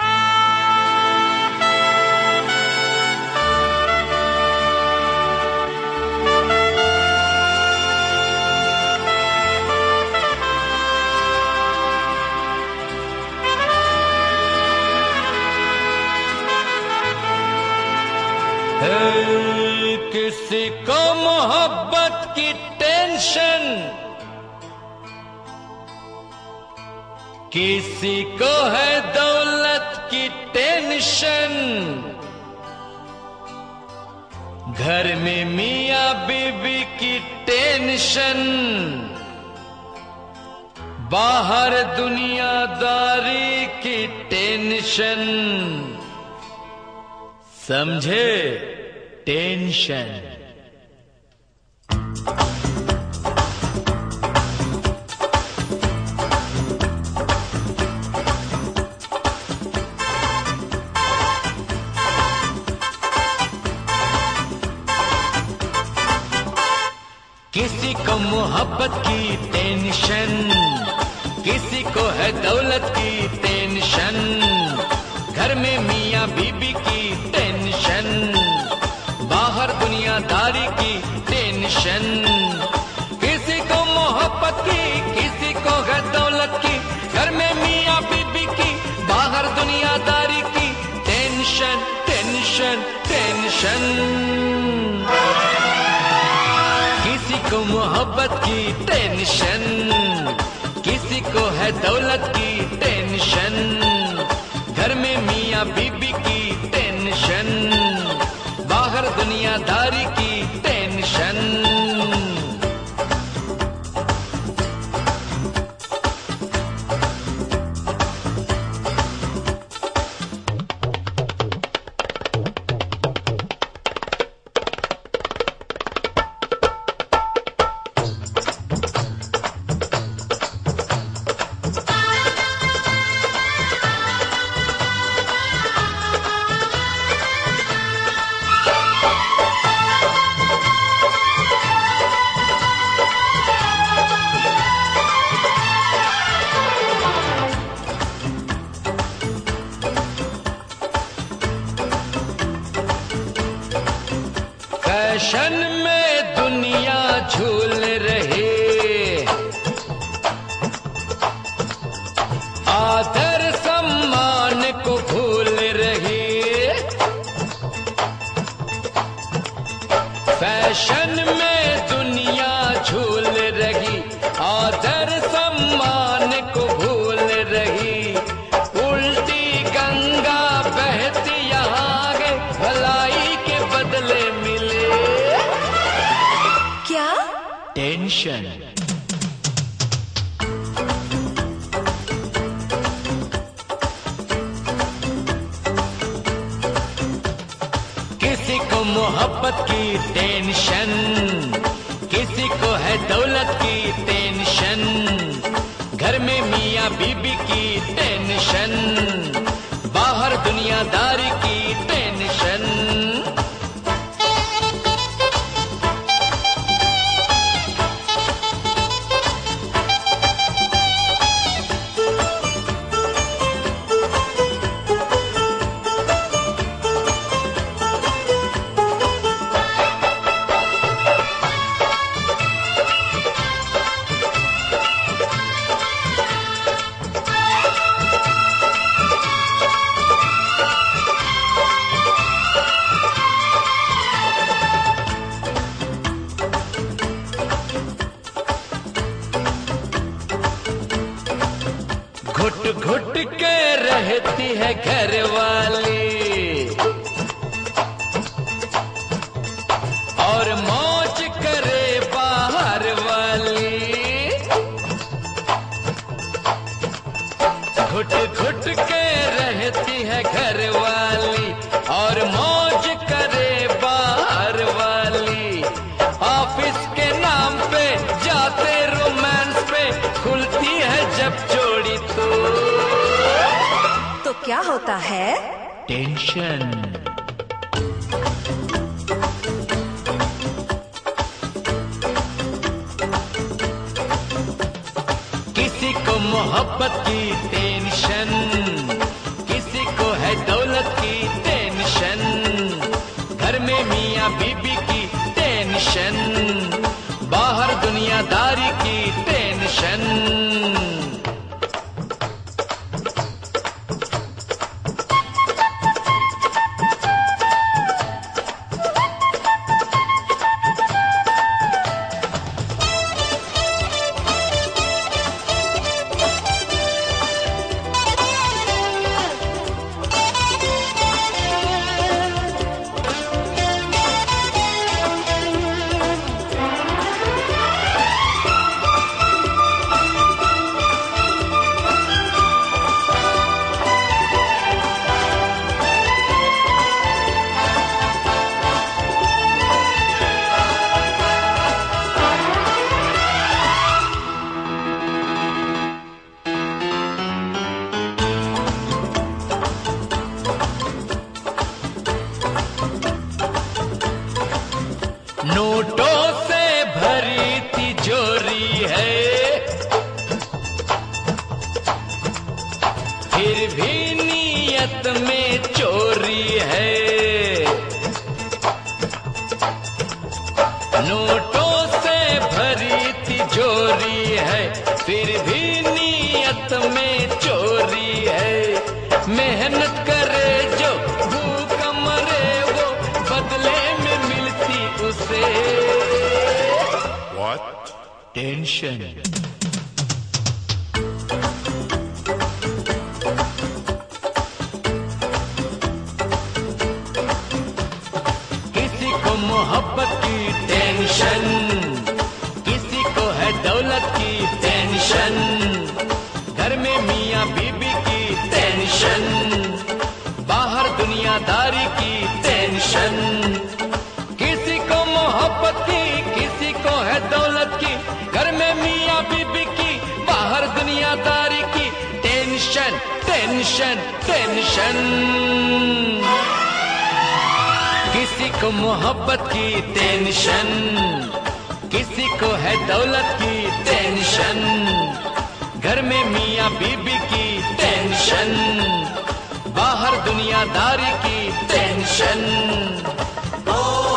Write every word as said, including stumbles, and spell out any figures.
किसी को मोहब्बत की टेंशन, किसी को है दौलत की टेंशन। घर में मियां बीबी की टेंशन, बाहर दुनियादारी की टेंशन। समझे? टेंशन। किसी को मोहब्बत की टेंशन, किसी को है दौलत की टेंशन। घर में मियां बीबी की टेंशन, बाहर दुनियादारी की टेंशन। किसी को मोहब्बत की, किसी को है दौलत की। घर में मियां बीबी की, बाहर दुनियादारी की टेंशन, टेंशन, टेंशन। किसी को मोहब्बत की टेंशन, किसी को है दौलत की टेंशन। घर में मियां बीबी की टेंशन, बाहर दुनियादारी की टेंशन। फैशन में दुनिया झूल रही, आदर सम्मान को भूल रही। फैशन में दुनिया झूल रही, आदर सम्मान को भूल रही। उल्टी गंगा बहती यहाँ आगे, भलाई के बदले मिले क्या? टेंशन। किसी को मोहब्बत की टेंशन, किसी को है दौलत की टेंशन। घर में मियां बीबी की टेंशन, बाहर दुनियादारी की टेंशन। घुट घुट के रहती है घर वाली, और मौज करे बाहर वाली। घुट घुट के रहती है घर वाली, और मौज करे बाहर वाली। ऑफिस के नाम पे जाते रोमांस पे, खुलती है जब जोड़ी तो तो क्या होता है? टेंशन। किसी को मोहब्बत की टेंशन, किसी को फिर भी नीयत में चोरी है। नोटों से भरी तिजोरी है, फिर भी नीयत में चोरी है। मेहनत करे जो भूख मरे, वो बदले में मिलती उसे What? टेंशन। किसी को मोहब्बत की टेंशन, किसी को है दौलत की टेंशन, घर में मियाँ बीबी की टेंशन, बाहर दुनियादारी की टेंशन। किसी को मोहब्बत की, किसी को है दौलत की, घर में मियाँ बीबी की, बाहर दुनियादारी की टेंशन टेंशन टेंशन। किसी को मोहब्बत की टेंशन, किसी को है दौलत की टेंशन, घर में मियाँ बीबी की टेंशन, बाहर दुनियादारी की टेंशन।